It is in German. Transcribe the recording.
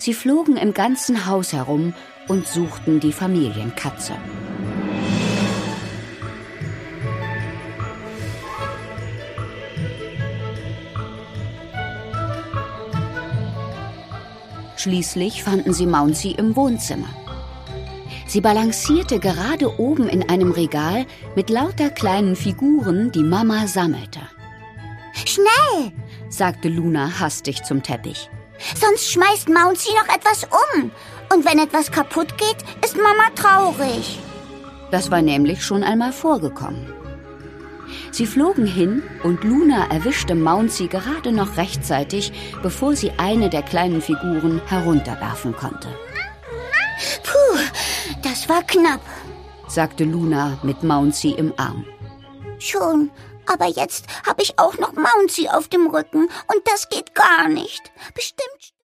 Sie flogen im ganzen Haus herum und suchten die Familienkatze. Schließlich fanden sie Mounzi im Wohnzimmer. Sie balancierte gerade oben in einem Regal mit lauter kleinen Figuren, die Mama sammelte. »Schnell«, sagte Luna hastig zum Teppich. »Sonst schmeißt Mounzi noch etwas um. Und wenn etwas kaputt geht, ist Mama traurig.« Das war nämlich schon einmal vorgekommen. Sie flogen hin und Luna erwischte Mounzi gerade noch rechtzeitig, bevor sie eine der kleinen Figuren herunterwerfen konnte. »Puh, das war knapp«, sagte Luna mit Mounzi im Arm. »Schon, aber jetzt habe ich auch noch Mounzi auf dem Rücken und das geht gar nicht. Bestimmt